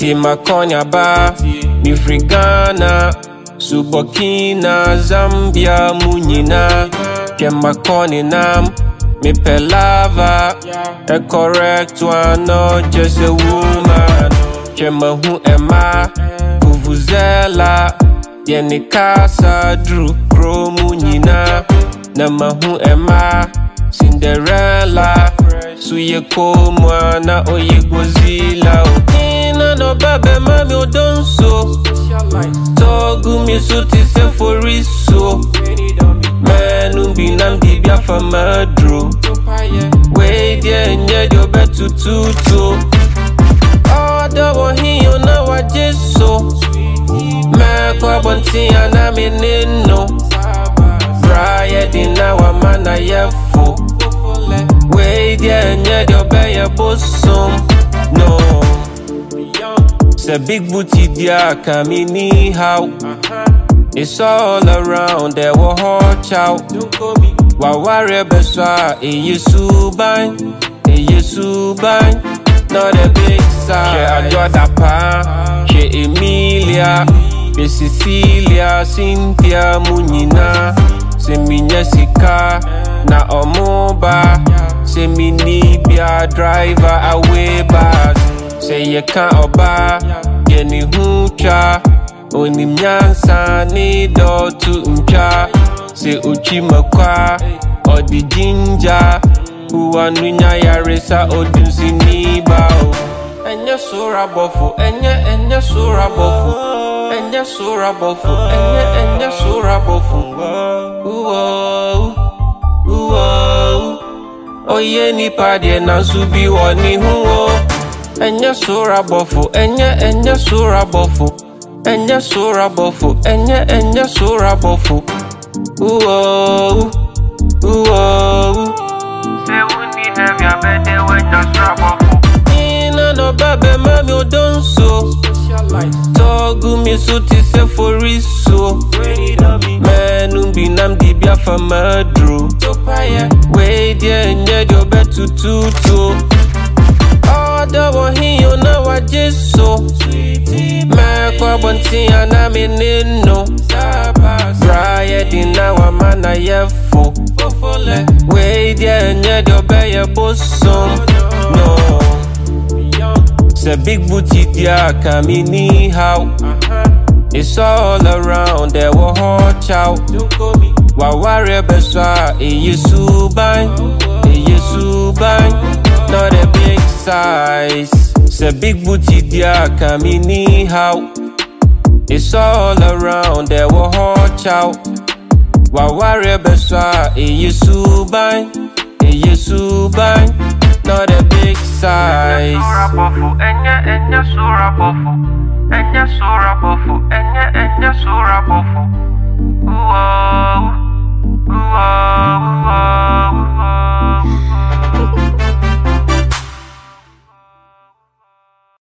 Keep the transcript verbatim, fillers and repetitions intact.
Ti makonya ba mi Ghana, Subokina, Zambia, Munyina. Kema koni nam me pelava. A correct one, not just a woman. Kema hu ema Vuvuzela. Yeni casa Drew Crow Munyina. Nama hu ema Cinderella. Suye komwa na oye Godzilla. Ina no babe mami odonso. Togu mi suti se foriso. Menu binam di biafa madro. Wade ye nye dio betu tuto. Oda wahi ona wajeso. Me kwa bonti ana meneno. Braya dina wa mana yefo. Wade ye nye dio beye bosom. No. Se big booty dia kamini how. It's all around there, we hot chow. Waware beswa, e yesuban, e yesuban. Not a big size. She Adjoda Pa, she Emilia, she Cecilia, Cynthia Munyina. Se mi Jessica, na omoba. Se mi Nibia driver away bars. Se ye can't oba, yeni hucha. Oni mnyansa ni do tu mcha. Se uchi makwa odi jinja. Uwa nunya yaresa odunsi niba. Enya sura bofu, enya enya sura bofu. Enya sura bofu, enya enya sura bofu. Uwo, uwo. Oye ni padye na subi wani huo. Enya sura bofu, enya enya sura bofu. Enya sura bofu, enya enya sura bofu. Ooh, ooh. Say we need have your birthday when you sura bofu. Ina no babe mami odonso. Togu mi suti se foriso. Menu binam di biafa madro. Wade ye nye dio betu tuto. Oda wahi ona wajeso. Me kwa bonti ana meneno. Braya dina wa mana yefo. Wade ye nye dio beye bosom. No. Se big booty dia kamini how. It's all around there, we hot chow. Waware beswa, e yesuban, e yesuban. Not a big size. Se big booty dia kamini how. It's all around there, we hot chow. Waware beswa, e yesuban, e yesuban. Not a big size. Sura bofu, enya enya sura bofu. Enya sura bofu, enya enya sura bofu.